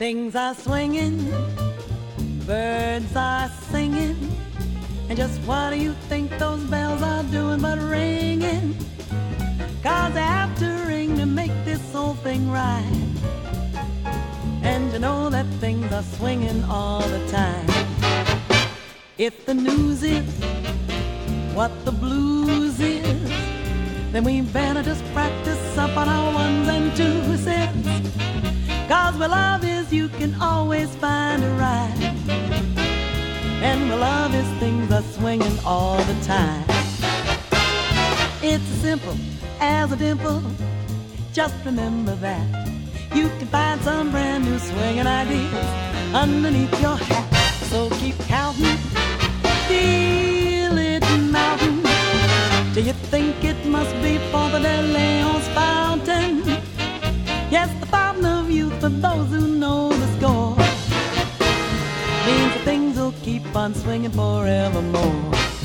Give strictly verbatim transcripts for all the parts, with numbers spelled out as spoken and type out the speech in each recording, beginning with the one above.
Things are swinging, birds are singing, and just what do you think those bells are doing but ringing? 'Cause they have to ring to make this whole thing right. And you know that things are swinging all the time. If the news is what the blues is, then we better just practice up on our ones and twos. 'Cause where love is, you can always find a ride. And where love is, things are swinging all the time. It's as simple as a dimple, just remember that. You can find some brand new swinging ideas underneath your hat. So keep counting, feel it mounting, till you think it must be for the De Leon's fountain. Yes, the fountain of youth for those who know the score means that things will keep on swinging forevermore.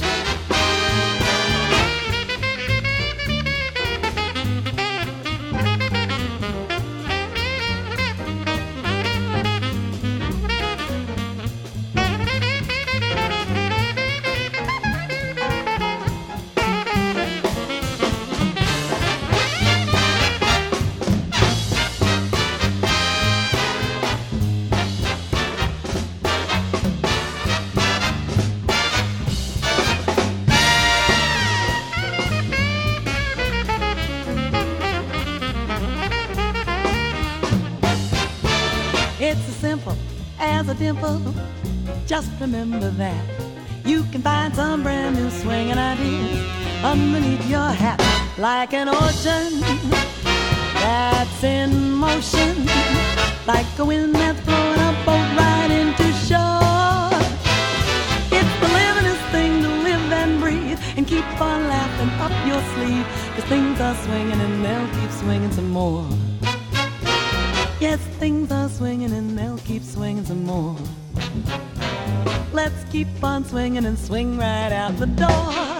It's as simple as a dimple, just remember that. You can find some brand new swinging ideas underneath your hat. Like an ocean that's in motion, like a wind that's blowing a boat right into shore. It's the livingest thing to live and breathe, and keep on laughing up your sleeve, 'cause things are swinging and they'll keep swinging some more. Yes, things are swinging and they'll keep swinging some more. Let's keep on swinging and swing right out the door.